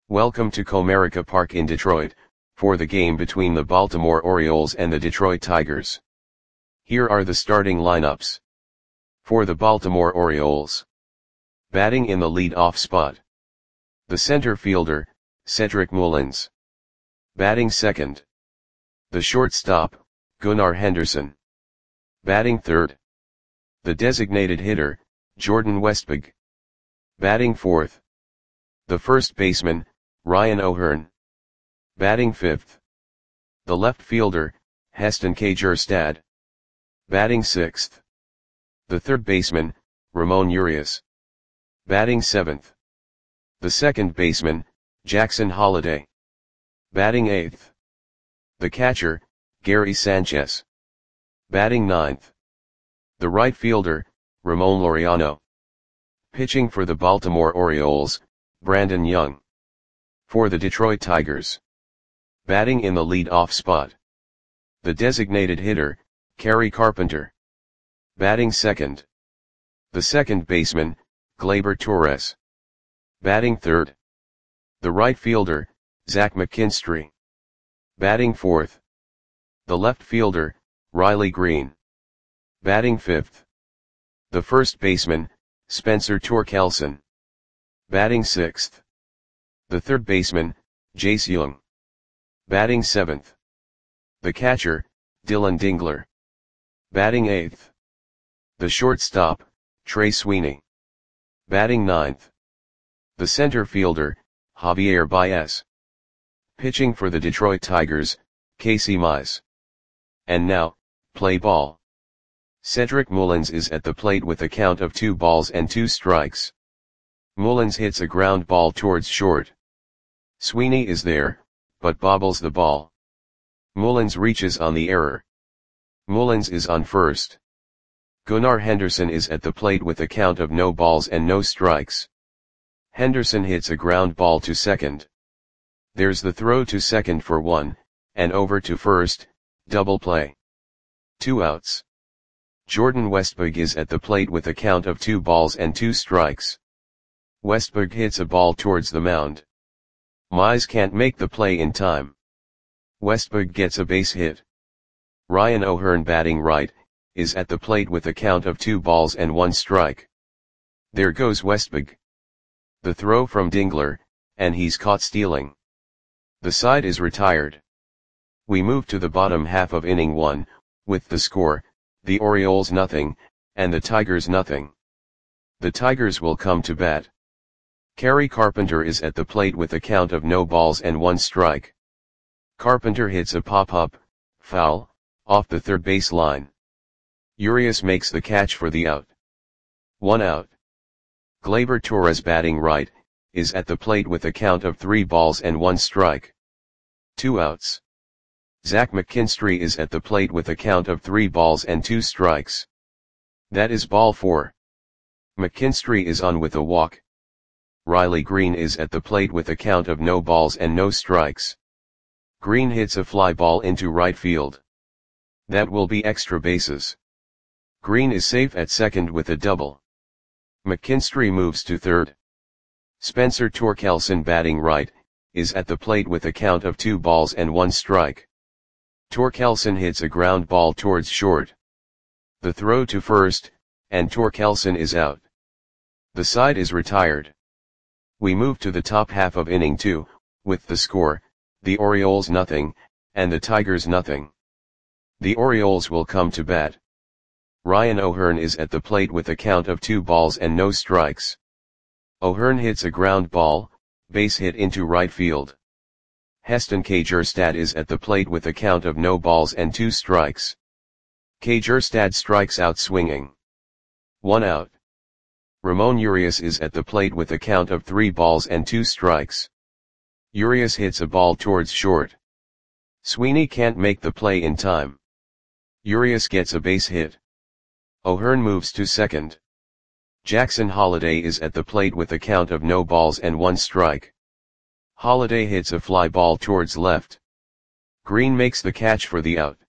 Welcome to Comerica Park in Detroit, for the game between the Baltimore Orioles and the Detroit Tigers. Here are the starting lineups. For the Baltimore Orioles. Batting in the lead-off spot. The center fielder, Cedric Mullins. Batting second. The shortstop, Gunnar Henderson. Batting third. The designated hitter, Jordan Westburg. Batting fourth. The first baseman, Ryan O'Hearn. Batting fifth. The left fielder, Heston Kjerstad. Batting sixth. The third baseman, Ramon Urias. Batting seventh. The second baseman, Jackson Holliday. Batting eighth. The catcher, Gary Sanchez. Batting ninth. The right fielder, Ramon Laureano. Pitching for the Baltimore Orioles, Brandon Young. For the Detroit Tigers. Batting in the lead-off spot. The designated hitter, Kerry Carpenter. Batting second. The second baseman, Gleyber Torres. Batting third. The right fielder, Zach McKinstry. Batting fourth. The left fielder, Riley Green. Batting fifth. The first baseman, Spencer Torkelson. Batting sixth. The third baseman, Jace Jung. Batting seventh. The catcher, Dylan Dingler. Batting eighth. The shortstop, Trey Sweeney. Batting ninth. The center fielder, Javier Baez. Pitching for the Detroit Tigers, Casey Mize. And now, play ball. Cedric Mullins is at the plate with a count of 2-2. Mullins hits a ground ball towards short. Sweeney is there, but bobbles the ball. Mullins reaches on the error. Mullins is on first. Gunnar Henderson is at the plate with a count of 0-0. Henderson hits a ground ball to second. There's the throw to second for 1, and over to first, double play. 2 outs. Jordan Westburg is at the plate with a count of 2-2. Westburg hits a ball towards the mound. Mize can't make the play in time. Westburg gets a base hit. Ryan O'Hearn, batting right, is at the plate with a count of 2-1. There goes Westburg. The throw from Dingler, and he's caught stealing. The side is retired. We move to the bottom half of inning 1, with the score, the Orioles 0, and the Tigers 0. The Tigers will come to bat. Kerry Carpenter is at the plate with a count of 0-1. Carpenter hits a pop-up, foul, off the third base line. Urias makes the catch for the out. 1 out. Gleyber Torres, batting right, is at the plate with a count of 3-1. 2 outs. Zach McKinstry is at the plate with a count of 3-2. That is ball 4. McKinstry is on with a walk. Riley Green is at the plate with a count of 0-0. Green hits a fly ball into right field. That will be extra bases. Green is safe at second with a double. McKinstry moves to third. Spencer Torkelson, batting right, is at the plate with a count of 2-1. Torkelson hits a ground ball towards short. The throw to first, and Torkelson is out. The side is retired. We move to the top half of inning 2, with the score, the Orioles 0, and the Tigers 0. The Orioles will come to bat. Ryan O'Hearn is at the plate with a count of 2-0. O'Hearn hits a ground ball, base hit into right field. Heston Kjerstad is at the plate with a count of 0-2. Kjerstad strikes out swinging. 1 out. Ramon Urias is at the plate with a count of 3-2. Urias hits a ball towards short. Sweeney can't make the play in time. Urias gets a base hit. O'Hearn moves to second. Jackson Holliday is at the plate with a count of 0-1. Holliday hits a fly ball towards left. Green makes the catch for the out.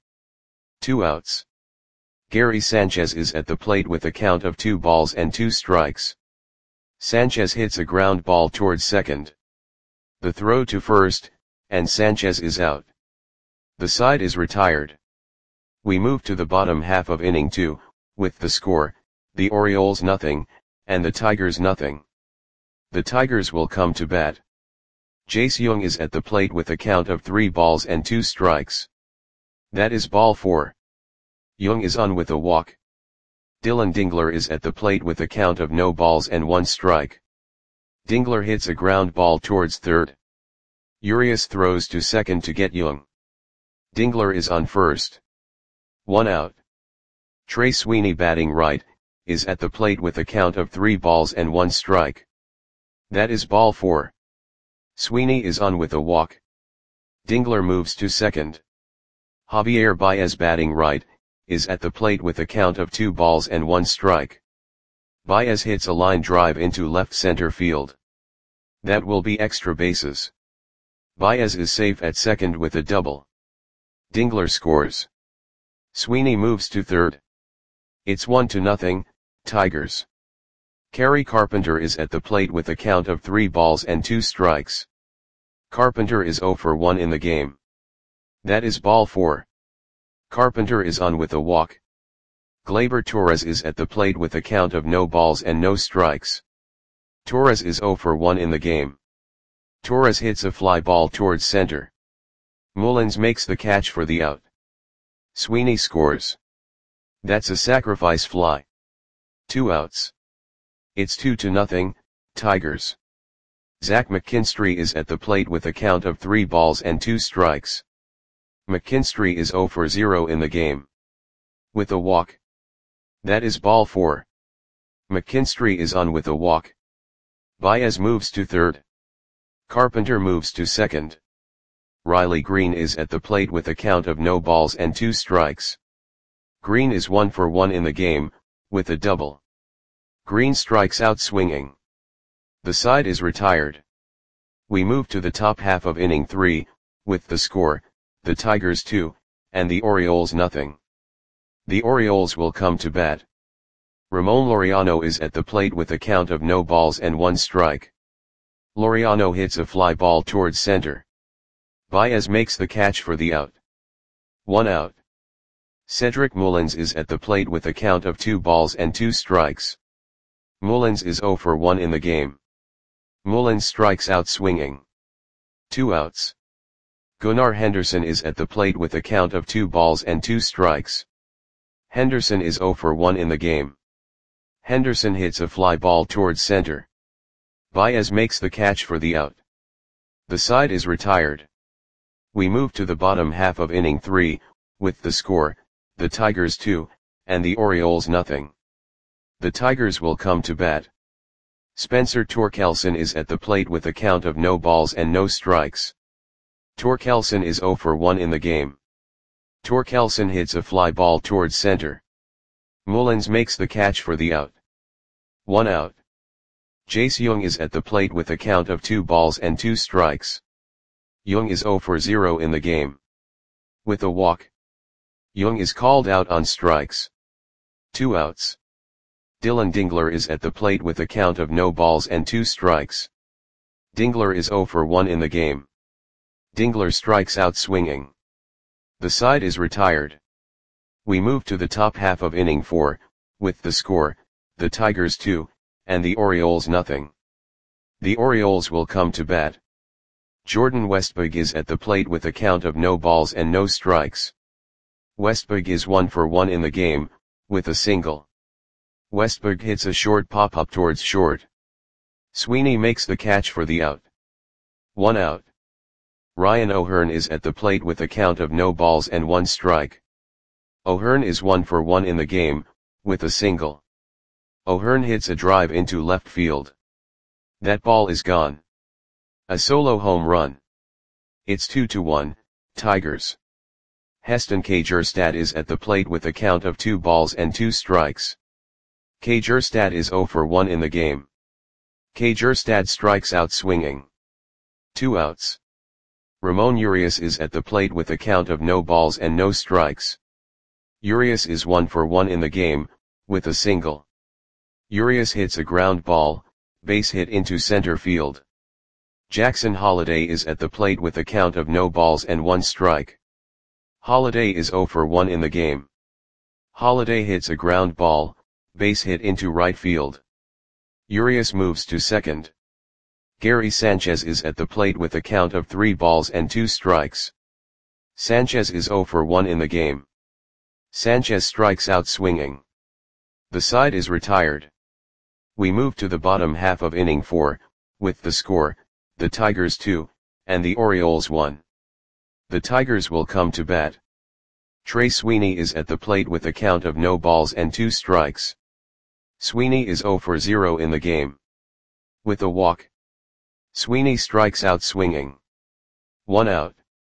2 outs. Gary Sanchez is at the plate with a count of 2-2. Sanchez hits a ground ball towards second. The throw to first, and Sanchez is out. The side is retired. We move to the bottom half of inning 2, with the score, the Orioles nothing, and the Tigers nothing. The Tigers will come to bat. Jace Jung is at the plate with a count of 3 balls and 2 strikes. That is ball 4. Jung is on with a walk. Dylan Dingler is at the plate with a count of no balls and 1 strike. Dingler hits a ground ball towards third. Urias throws to second to get Jung. Dingler is on first. 1 out. Trey Sweeney, batting right, is at the plate with a count of 3 balls and 1 strike. That is ball 4. Sweeney is on with a walk. Dingler moves to second. Javier Baez, batting right, is at the plate with a count of 2 balls and 1 strike. Baez hits a line drive into left center field. That will be extra bases. Baez is safe at second with a double. Dingler scores. Sweeney moves to third. It's 1-0, Tigers. Kerry Carpenter is at the plate with a count of 3 balls and 2 strikes. Carpenter is 0 for 1 in the game. That is ball 4. Carpenter is on with a walk. Gleyber Torres is at the plate with a count of no balls and no strikes. Torres is 0 for 1 in the game. Torres hits a fly ball towards center. Mullins makes the catch for the out. Sweeney scores. That's a sacrifice fly. 2 outs. It's 2-0, Tigers. Zach McKinstry is at the plate with a count of 3 balls and 2 strikes. McKinstry is 0 for 0 in the game. With a walk. That is ball 4. McKinstry is on with a walk. Baez moves to third. Carpenter moves to second. Riley Green is at the plate with a count of no balls and 2 strikes. Green is 1 for 1 in the game, with a double. Green strikes out swinging. The side is retired. We move to the top half of inning 3, with the score, the Tigers 2, and the Orioles nothing. The Orioles will come to bat. Ramon Laureano is at the plate with a count of no balls and 1 strike. Laureano hits a fly ball towards center. Baez makes the catch for the out. 1 out. Cedric Mullins is at the plate with a count of 2 balls and 2 strikes. Mullins is 0 for 1 in the game. Mullins strikes out swinging. 2 outs. Gunnar Henderson is at the plate with a count of 2 balls and 2 strikes. Henderson is 0 for 1 in the game. Henderson hits a fly ball towards center. Baez makes the catch for the out. The side is retired. We move to the bottom half of inning 3, with the score, the Tigers 2, and the Orioles nothing. The Tigers will come to bat. Spencer Torkelson is at the plate with a count of no balls and no strikes. Torkelson is 0 for 1 in the game. Torkelson hits a fly ball towards center. Mullins makes the catch for the out. 1 out. Jace Jung is at the plate with a count of 2 balls and 2 strikes. Jung is 0 for 0 in the game. With a walk. Jung is called out on strikes. 2 outs. Dylan Dingler is at the plate with a count of no balls and 2 strikes. Dingler is 0 for 1 in the game. Dingler strikes out swinging. The side is retired. We move to the top half of inning 4, with the score, the Tigers 2, and the Orioles nothing. The Orioles will come to bat. Jordan Westburg is at the plate with a count of no balls and no strikes. Westburg is 1 for 1 in the game, with a single. Westburg hits a short pop-up towards short. Sweeney makes the catch for the out. 1 out. Ryan O'Hearn is at the plate with a count of no balls and 1 strike. O'Hearn is 1 for 1 in the game, with a single. O'Hearn hits a drive into left field. That ball is gone. A solo home run. It's 2-1, Tigers. Heston Kjerstad is at the plate with a count of 2 balls and 2 strikes. Kjerstad is 0 for 1 in the game. Kjerstad strikes out swinging. 2 outs. Ramon Urias is at the plate with a count of no balls and no strikes. Urias is 1 for 1 in the game, with a single. Urias hits a ground ball, base hit into center field. Jackson Holliday is at the plate with a count of no balls and 1 strike. Holliday is 0 for 1 in the game. Holliday hits a ground ball, base hit into right field. Urias moves to second. Gary Sanchez is at the plate with a count of 3 balls and 2 strikes. Sanchez is 0 for 1 in the game. Sanchez strikes out swinging. The side is retired. We move to the bottom half of inning 4, with the score, the Tigers 2, and the Orioles 1. The Tigers will come to bat. Trey Sweeney is at the plate with a count of no balls and 2 strikes. Sweeney is 0 for 0 in the game. With a walk, Sweeney strikes out swinging. 1 out.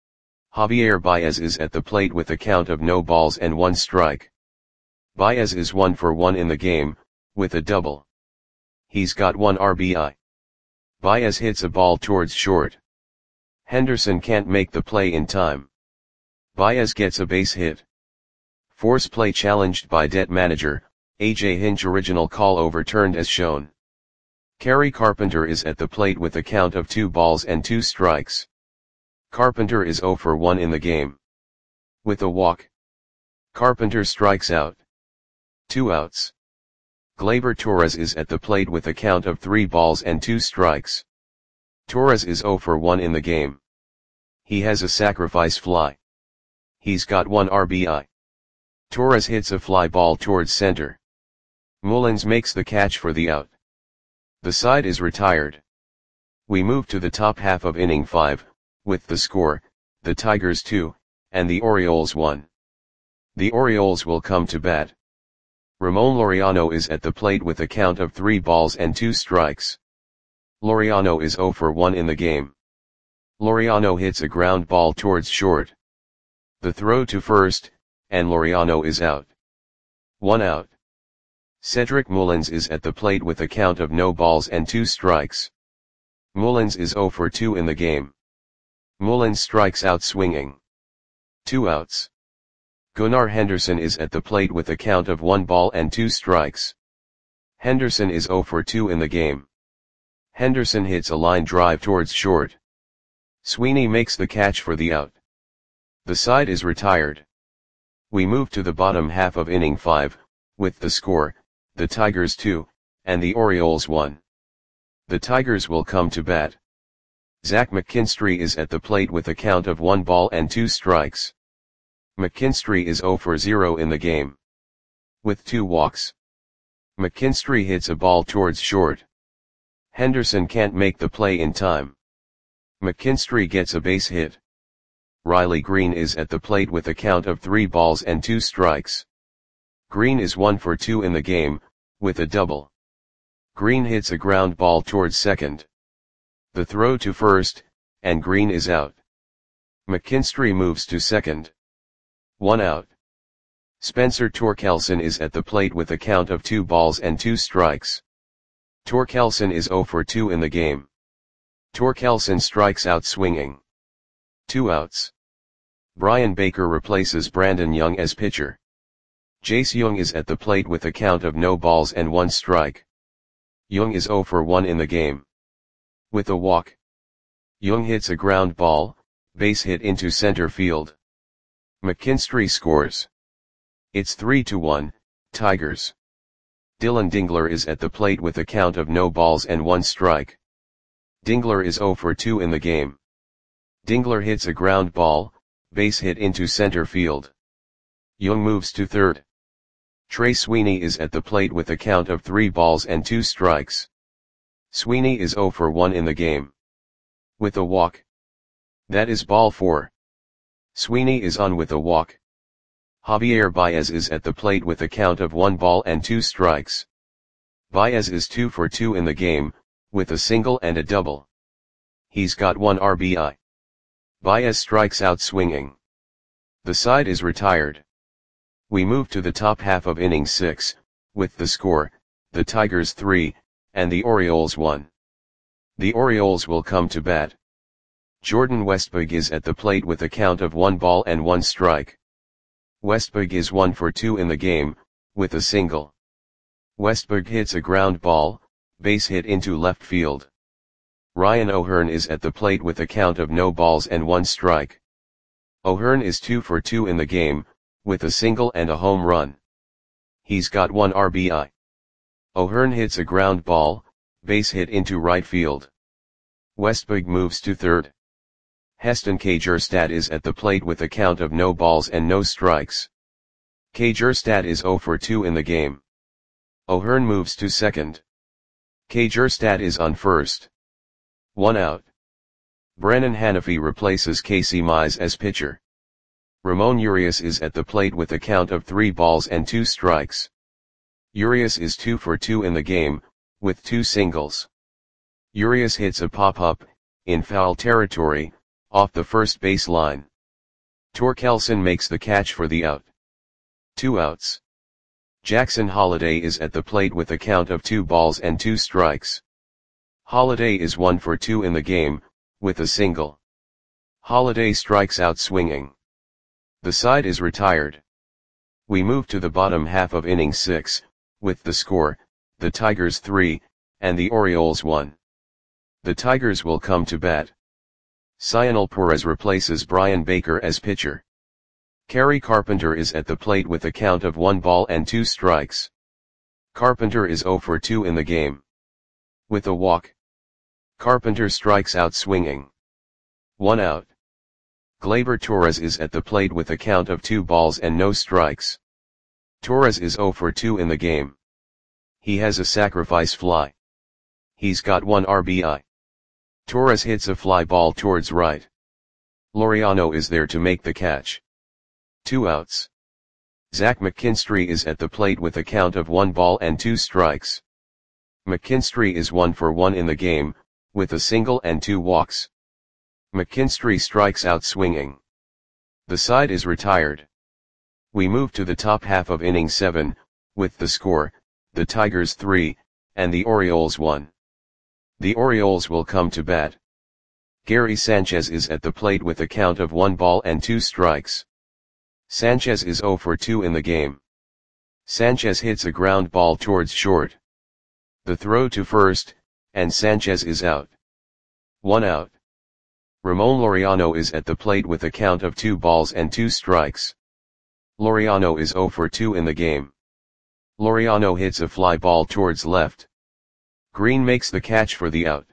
Javier Baez is at the plate with a count of no balls and 1 strike. Baez is 1 for 1 in the game, with a double. He's got 1 RBI. Baez hits a ball towards short. Henderson can't make the play in time. Baez gets a base hit. Force play challenged by Det manager, AJ Hinch. Original call overturned as shown. Kerry Carpenter is at the plate with a count of 2 balls and 2 strikes. Carpenter is 0 for 1 in the game. With a walk, Carpenter strikes out. 2 outs. Gleyber Torres is at the plate with a count of 3 balls and 2 strikes. Torres is 0 for 1 in the game. He has a sacrifice fly. He's got 1 RBI. Torres hits a fly ball towards center. Mullins makes the catch for the out. The side is retired. We move to the top half of inning 5, with the score, the Tigers 2, and the Orioles 1. The Orioles will come to bat. Ramon Laureano is at the plate with a count of 3 balls and 2 strikes. Laureano is 0 for 1 in the game. Laureano hits a ground ball towards short. The throw to first, and Laureano is out. 1 out. Cedric Mullins is at the plate with a count of no balls and 2 strikes. Mullins is 0 for 2 in the game. Mullins strikes out swinging. 2 outs. Gunnar Henderson is at the plate with a count of 1 ball and 2 strikes. Henderson is 0 for 2 in the game. Henderson hits a line drive towards short. Sweeney makes the catch for the out. The side is retired. We move to the bottom half of inning 5, with the score, the Tigers 2, and the Orioles 1. The Tigers will come to bat. Zach McKinstry is at the plate with a count of 1 ball and 2 strikes. McKinstry is 0 for 0 in the game. With 2 walks, McKinstry hits a ball towards short. Henderson can't make the play in time. McKinstry gets a base hit. Riley Green is at the plate with a count of 3 balls and 2 strikes. Green is 1 for 2 in the game, with a double. Green hits a ground ball towards second. The throw to first, and Green is out. McKinstry moves to second. 1 out. Spencer Torkelson is at the plate with a count of 2 balls and 2 strikes. Torkelson is 0 for 2 in the game. Torkelson strikes out swinging. 2 outs. Brian Baker replaces Brandon Young as pitcher. Jace Young is at the plate with a count of no balls and 1 strike. Young is 0 for 1 in the game. With a walk, Young hits a ground ball, base hit into center field. McKinstry scores. It's 3-1, Tigers. Dylan Dingler is at the plate with a count of no balls and 1 strike. Dingler is 0 for 2 in the game. Dingler hits a ground ball, base hit into center field. Young moves to third. Trey Sweeney is at the plate with a count of 3 balls and 2 strikes. Sweeney is 0 for 1 in the game. With a walk. That is ball 4. Sweeney is on with a walk. Javier Baez is at the plate with a count of 1 ball and 2 strikes. Baez is 2 for 2 in the game, with a single and a double. He's got 1 RBI. Baez strikes out swinging. The side is retired. We move to the top half of inning 6, with the score, the Tigers 3, and the Orioles 1. The Orioles will come to bat. Jordan Westburg is at the plate with a count of 1 ball and 1 strike. Westburg is 1 for 2 in the game, with a single. Westburg hits a ground ball, base hit into left field. Ryan O'Hearn is at the plate with a count of no balls and 1 strike. O'Hearn is 2 for 2 in the game, with a single and a home run. He's got 1 RBI. O'Hearn hits a ground ball, base hit into right field. Westberg moves to third. Heston Kjerstad is at the plate with a count of no balls and no strikes. Kjerstad is 0 for 2 in the game. O'Hearn moves to second. Kjerstad is on first. 1 out. Brennan Hanafy replaces Casey Mize as pitcher. Ramon Urias is at the plate with a count of 3 balls and 2 strikes. Urias is 2 for 2 in the game, with 2 singles. Urias hits a pop-up, in foul territory, off the first base line. Torkelson makes the catch for the out. 2 outs. Jackson Holliday is at the plate with a count of 2 balls and 2 strikes. Holliday is 1 for 2 in the game, with a single. Holliday strikes out swinging. The side is retired. We move to the bottom half of inning 6, with the score, the Tigers 3, and the Orioles 1. The Tigers will come to bat. Cionel Perez replaces Brian Baker as pitcher. Kerry Carpenter is at the plate with a count of 1 ball and 2 strikes. Carpenter is 0 for 2 in the game. With a walk. Carpenter strikes out swinging. 1 out. Gleyber Torres is at the plate with a count of 2 balls and no strikes. Torres is 0 for 2 in the game. He has a sacrifice fly. He's got 1 RBI. Torres hits a fly ball towards right. Laureano is there to make the catch. 2 outs. Zach McKinstry is at the plate with a count of 1 ball and 2 strikes. McKinstry is 1 for 1 in the game, with a single and 2 walks. McKinstry strikes out swinging. The side is retired. We move to the top half of inning 7, with the score, the Tigers 3, and the Orioles 1. The Orioles will come to bat. Gary Sanchez is at the plate with a count of 1 ball and 2 strikes. Sanchez is 0 for 2 in the game. Sanchez hits a ground ball towards short. The throw to first, and Sanchez is out. 1 out. Ramon Laureano is at the plate with a count of 2 balls and 2 strikes. Laureano is 0 for 2 in the game. Laureano hits a fly ball towards left. Green makes the catch for the out.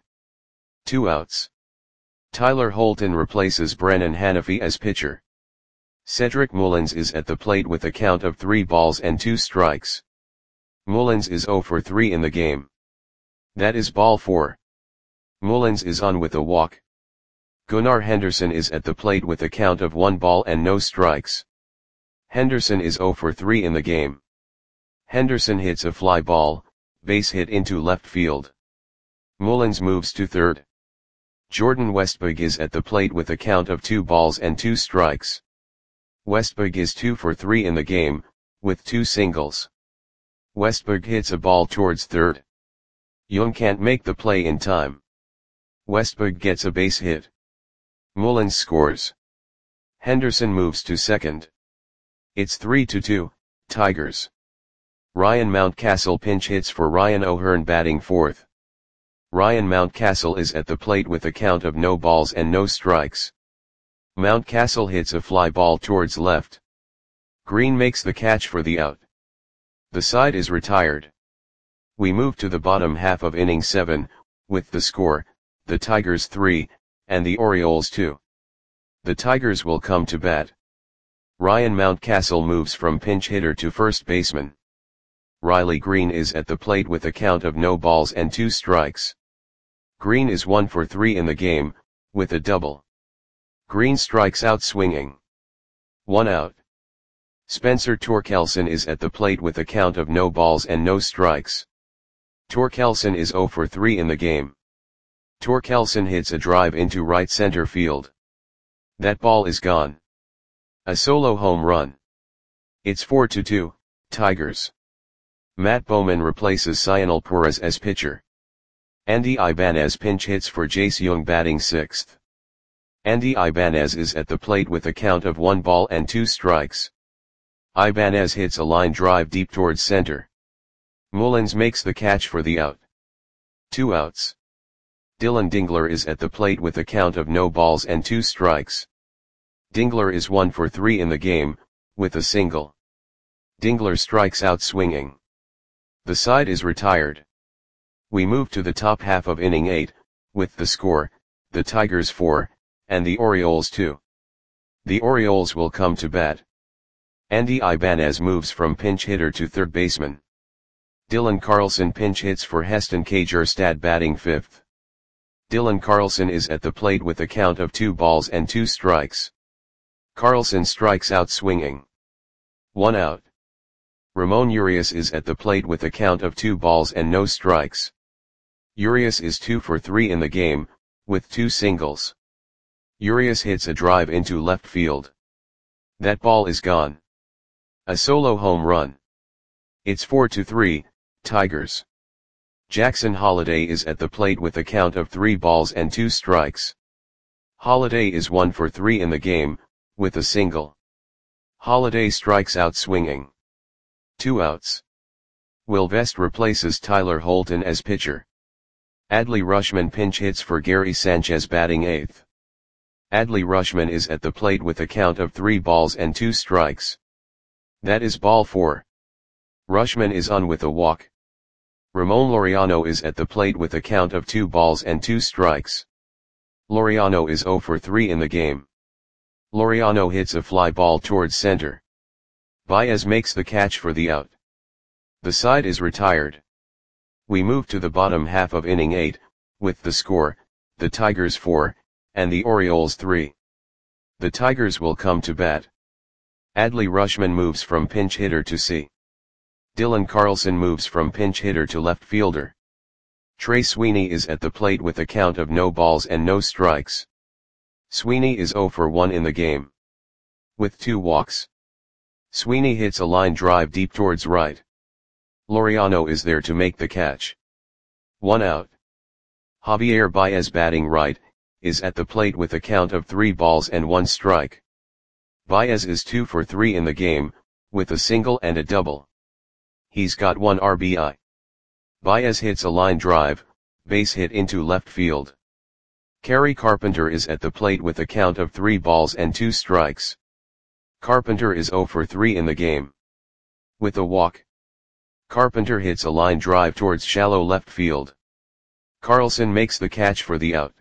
2 outs. Tyler Holton replaces Brennan Hanafy as pitcher. Cedric Mullins is at the plate with a count of 3 balls and 2 strikes. Mullins is 0 for 3 in the game. That is ball 4. Mullins is on with a walk. Gunnar Henderson is at the plate with a count of 1 ball and no strikes. Henderson is 0 for 3 in the game. Henderson hits a fly ball, base hit into left field. Mullins moves to third. Jordan Westberg is at the plate with a count of 2 balls and 2 strikes. Westberg is 2 for 3 in the game, with 2 singles. Westberg hits a ball towards third. Young can't make the play in time. Westberg gets a base hit. Mullins scores. Henderson moves to second. It's 3-2, Tigers. Ryan Mountcastle pinch hits for Ryan O'Hearn batting fourth. Ryan Mountcastle is at the plate with a count of no balls and no strikes. Mountcastle hits a fly ball towards left. Green makes the catch for the out. The side is retired. We move to the bottom half of inning 7, with the score, the Tigers 3, and the Orioles 2. The Tigers will come to bat. Ryan Mountcastle moves from pinch hitter to first baseman. Riley Green is at the plate with a count of no balls and 2 strikes. Green is 1 for 3 in the game, with a double. Green strikes out swinging. 1 out. Spencer Torkelson is at the plate with a count of no balls and no strikes. Torkelson is 0 for 3 in the game. Torkelson hits a drive into right center field. That ball is gone. A solo home run. It's 4-2, Tigers. Matt Bowman replaces Cionel Perez as pitcher. Andy Ibanez pinch hits for Jace Young batting sixth. Andy Ibanez is at the plate with a count of 1 ball and 2 strikes. Ibanez hits a line drive deep towards center. Mullins makes the catch for the out. 2 outs. Dylan Dingler is at the plate with a count of no balls and 2 strikes. Dingler is 1 for 3 in the game, with a single. Dingler strikes out swinging. The side is retired. We move to the top half of inning 8, with the score, the Tigers 4, and the Orioles 2. The Orioles will come to bat. Andy Ibanez moves from pinch hitter to third baseman. Dylan Carlson pinch hits for Heston Kjerstad batting 5th. Dylan Carlson is at the plate with a count of 2 balls and 2 strikes. Carlson strikes out swinging. 1 out. Ramon Urias is at the plate with a count of 2 balls and no strikes. Urias is 2 for 3 in the game, with 2 singles. Urias hits a drive into left field. That ball is gone. A solo home run. It's 4-3, Tigers. Jackson Holliday is at the plate with a count of 3 balls and 2 strikes. Holliday is 1 for 3 in the game, with a single. Holliday strikes out swinging. 2 outs. Will Vest replaces Tyler Holton as pitcher. Adley Rutschman pinch hits for Gary Sanchez batting 8th. Adley Rutschman is at the plate with a count of 3 balls and 2 strikes. That is ball 4. Rutschman is on with a walk. Ramon Laureano is at the plate with a count of 2 balls and 2 strikes. Laureano is 0 for 3 in the game. Laureano hits a fly ball towards center. Baez makes the catch for the out. The side is retired. We move to the bottom half of inning 8, with the score, the Tigers 4, and the Orioles 3. The Tigers will come to bat. Adley Rutschman moves from pinch hitter to C. Dylan Carlson moves from pinch hitter to left fielder. Trey Sweeney is at the plate with a count of no balls and no strikes. Sweeney is 0 for 1 in the game. With 2 walks. Sweeney hits a line drive deep towards right. Laureano is there to make the catch. 1 out. Javier Baez batting right, is at the plate with a count of 3 balls and 1 strike. Baez is 2 for 3 in the game, with a single and a double. He's got 1 RBI. Baez hits a line drive, base hit into left field. Kerry Carpenter is at the plate with a count of 3 balls and 2 strikes. Carpenter is 0 for 3 in the game. With a walk. Carpenter hits a line drive towards shallow left field. Carlson makes the catch for the out.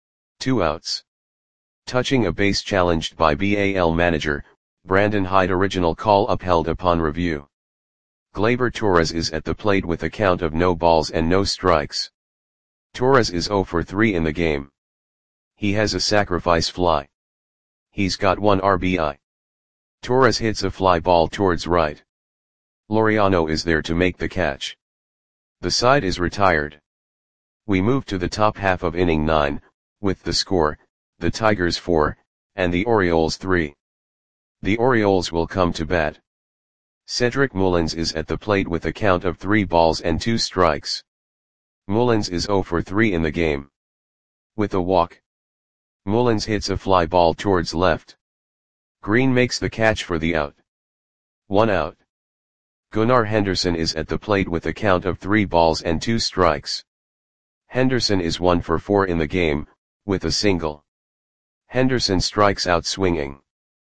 2 outs. Touching a base challenged by BAL manager, Brandon Hyde. Original call upheld upon review. Gleyber Torres is at the plate with a count of no balls and no strikes. Torres is 0 for 3 in the game. He has a sacrifice fly. He's got 1 RBI. Torres hits a fly ball towards right. Laureano is there to make the catch. The side is retired. We move to the top half of inning 9, with the score, the Tigers 4, and the Orioles 3. The Orioles will come to bat. Cedric Mullins is at the plate with a count of 3 balls and 2 strikes. Mullins is 0 for 3 in the game. With a walk. Mullins hits a fly ball towards left. Green makes the catch for the out. 1 out. Gunnar Henderson is at the plate with a count of 3 balls and 2 strikes. Henderson is 1 for 4 in the game, with a single. Henderson strikes out swinging.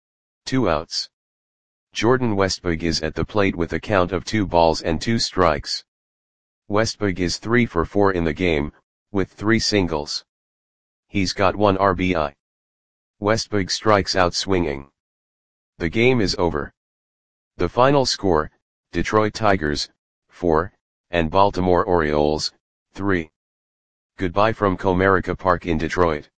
2 outs. Jordan Westburg is at the plate with a count of 2 balls and 2 strikes. Westburg is 3 for 4 in the game, with 3 singles. He's got 1 RBI. Westburg strikes out swinging. The game is over. The final score, Detroit Tigers, 4, and Baltimore Orioles, 3. Goodbye from Comerica Park in Detroit.